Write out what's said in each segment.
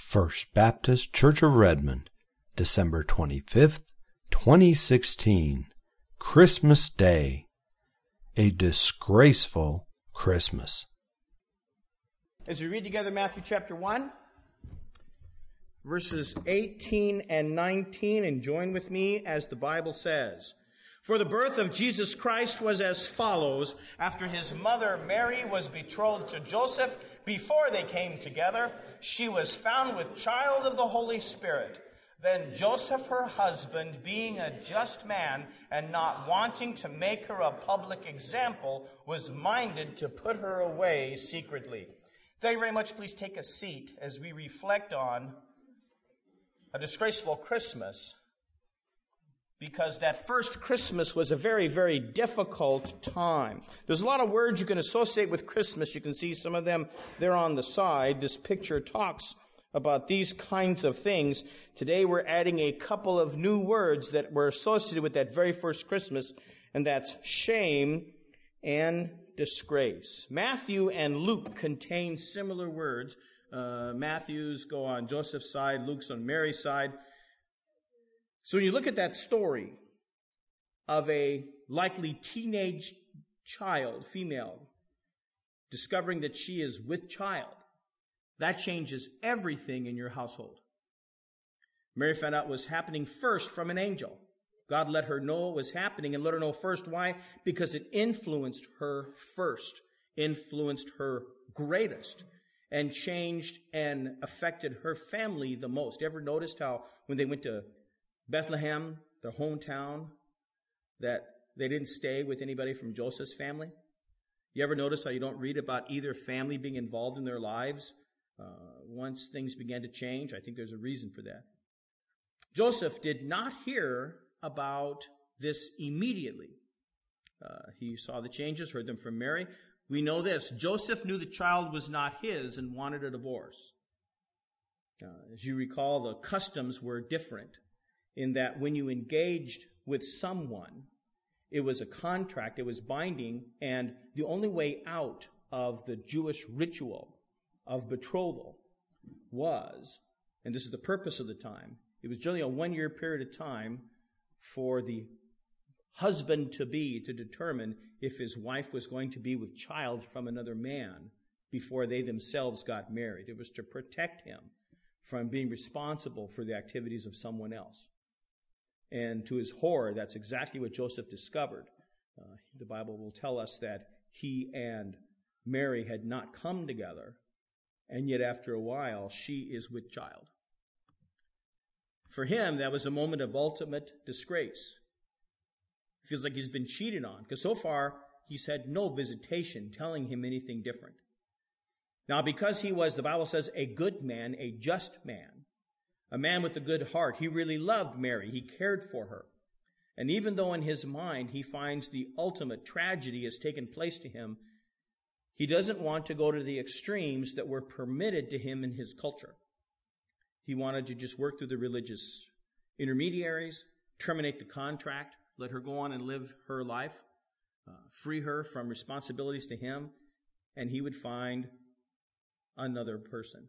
First Baptist Church of Redmond, December 25th, 2016, Christmas Day. A disgraceful Christmas. As we read together Matthew chapter 1, verses 18 and 19, and join with me as the Bible says. For the birth of Jesus Christ was as follows. After his mother Mary was betrothed to Joseph, before they came together, she was found with child of the Holy Spirit. Then Joseph, her husband, being a just man and not wanting to make her a public example, was minded to put her away secretly. Thank you very much. Please take a seat as we reflect on a disgraceful Christmas, because that first Christmas was a very, very difficult time. There's a lot of words you can associate with Christmas. You can see some of them there on the side. This picture talks about these kinds of things. Today we're adding a couple of new words that were associated with that very first Christmas, and that's shame and disgrace. Matthew and Luke contain similar words. Matthew's go on Joseph's side, Luke's on Mary's side. So when you look at that story of a likely teenage child, female, discovering that she is with child, that changes everything in your household. Mary found out what was happening first from an angel. God let her know what was happening and let her know first. Why? Because it influenced her first, influenced her greatest, and changed and affected her family the most. Ever noticed how when they went to Bethlehem, their hometown, that they didn't stay with anybody from Joseph's family? You ever notice how you don't read about either family being involved in their lives once things began to change? I think there's a reason for that. Joseph did not hear about this immediately. He saw the changes, heard them from Mary. We know this. Joseph knew the child was not his and wanted a divorce. As you recall, the customs were different in that when you engaged with someone, it was a contract, it was binding, and the only way out of the Jewish ritual of betrothal was, and this is the purpose of the time, it was generally a 1-year period of time for the husband-to-be to determine if his wife was going to be with child from another man before they themselves got married. It was to protect him from being responsible for the activities of someone else. And to his horror, that's exactly what Joseph discovered. The Bible will tell us that he and Mary had not come together, and yet after a while, she is with child. For him, that was a moment of ultimate disgrace. It feels like he's been cheated on, because so far, he's had no visitation telling him anything different. Now, because he was, the Bible says, a good man, a just man, a man with a good heart, he really loved Mary. He cared for her. And even though in his mind he finds the ultimate tragedy has taken place to him, he doesn't want to go to the extremes that were permitted to him in his culture. He wanted to just work through the religious intermediaries, terminate the contract, let her go on and live her life, free her from responsibilities to him, and he would find another person.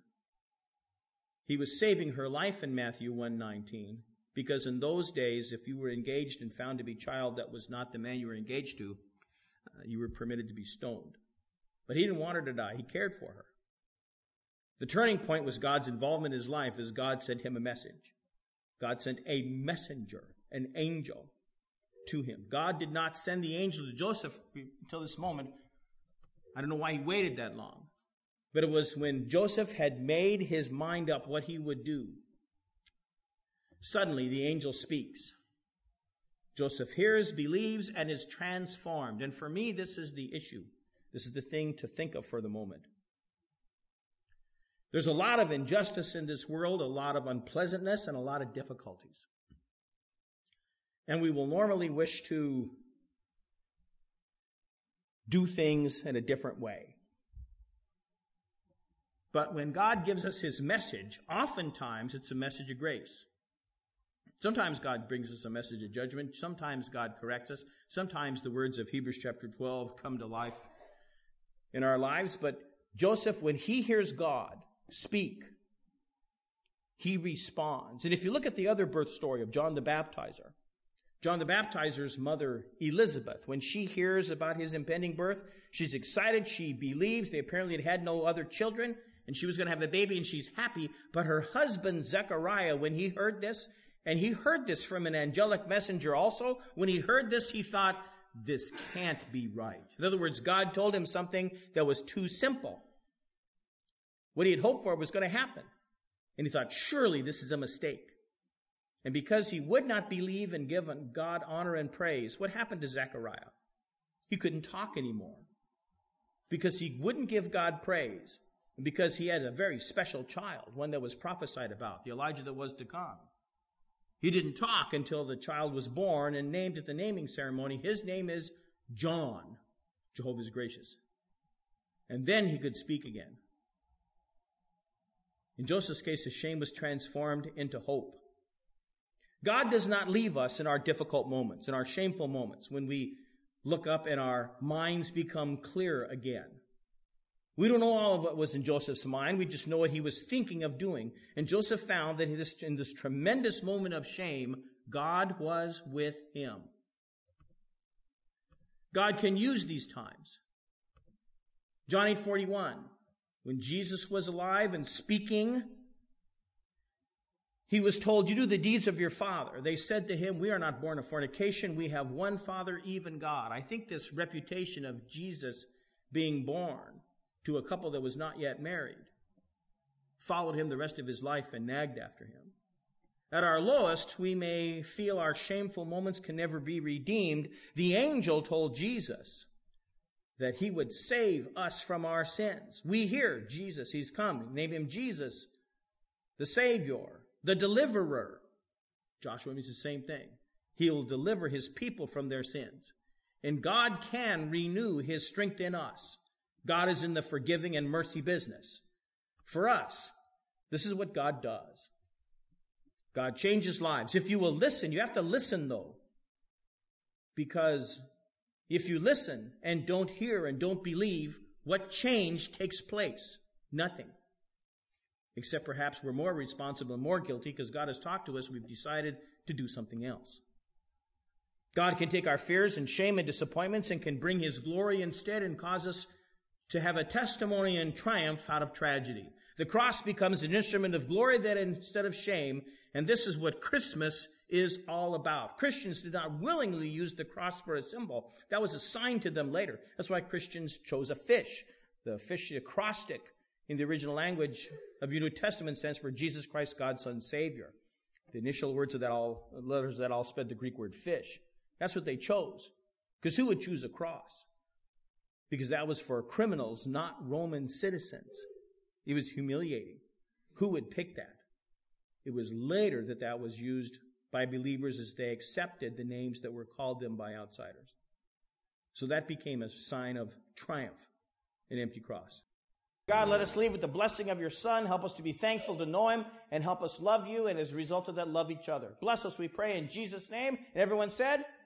He was saving her life in Matthew 1:19, because in those days, if you were engaged and found to be child that was not the man you were engaged to, you were permitted to be stoned. But he didn't want her to die. He cared for her. The turning point was God's involvement in his life as God sent him a message. God sent a messenger, an angel, to him. God did not send the angel to Joseph until this moment. I don't know why he waited that long. But it was when Joseph had made his mind up what he would do. Suddenly, the angel speaks. Joseph hears, believes, and is transformed. And for me, this is the issue. This is the thing to think of for the moment. There's a lot of injustice in this world, a lot of unpleasantness, and a lot of difficulties. And we will normally wish to do things in a different way. But when God gives us his message, oftentimes it's a message of grace. Sometimes God brings us a message of judgment. Sometimes God corrects us. Sometimes the words of Hebrews chapter 12 come to life in our lives. But Joseph, when he hears God speak, he responds. And if you look at the other birth story of John the Baptizer, John the Baptizer's mother, Elizabeth, when she hears about his impending birth, she's excited, she believes. They apparently had no other children, and she was going to have a baby, and she's happy. But her husband, Zechariah, when he heard this, and he heard this from an angelic messenger also, when he heard this, he thought, this can't be right. In other words, God told him something that was too simple. What he had hoped for was going to happen. And he thought, surely this is a mistake. And because he would not believe and give God honor and praise, what happened to Zechariah? He couldn't talk anymore. Because he wouldn't give God praise. And because he had a very special child, one that was prophesied about, the Elijah that was to come. He didn't talk until the child was born and named at the naming ceremony. His name is John. Jehovah is gracious. And then he could speak again. In Joseph's case, his shame was transformed into hope. God does not leave us in our difficult moments, in our shameful moments, when we look up and our minds become clear again. We don't know all of what was in Joseph's mind. We just know what he was thinking of doing. And Joseph found that in this tremendous moment of shame, God was with him. God can use these times. John 8:41, when Jesus was alive and speaking, he was told, you do the deeds of your father. They said to him, we are not born of fornication. We have one Father, even God. I think this reputation of Jesus being born to a couple that was not yet married followed him the rest of his life and nagged after him. At our lowest, we may feel our shameful moments can never be redeemed. The angel told Jesus that he would save us from our sins. We hear Jesus, he's coming. Name him Jesus, the Savior, the deliverer. Joshua means the same thing. He will deliver his people from their sins. And God can renew his strength in us. God is in the forgiving and mercy business. For us, this is what God does. God changes lives. If you will listen, you have to listen though. Because if you listen and don't hear and don't believe, what change takes place? Nothing. Except perhaps we're more responsible and more guilty because God has talked to us. We've decided to do something else. God can take our fears and shame and disappointments and can bring his glory instead and cause us to have a testimony and triumph out of tragedy. The cross becomes an instrument of glory then instead of shame. And this is what Christmas is all about. Christians did not willingly use the cross for a symbol. That was assigned to them later. That's why Christians chose a fish. The fish, the acrostic, in the original language of your New Testament stands for Jesus Christ, God's Son, Savior. The initial words of that letters that all spelled the Greek word fish. That's what they chose. Because who would choose a cross? Because that was for criminals, not Roman citizens. It was humiliating. Who would pick that? It was later that was used by believers as they accepted the names that were called them by outsiders. So that became a sign of triumph, an empty cross. God, let us leave with the blessing of your Son. Help us to be thankful to know him and help us love you and as a result of that, love each other. Bless us, we pray in Jesus' name. And everyone said,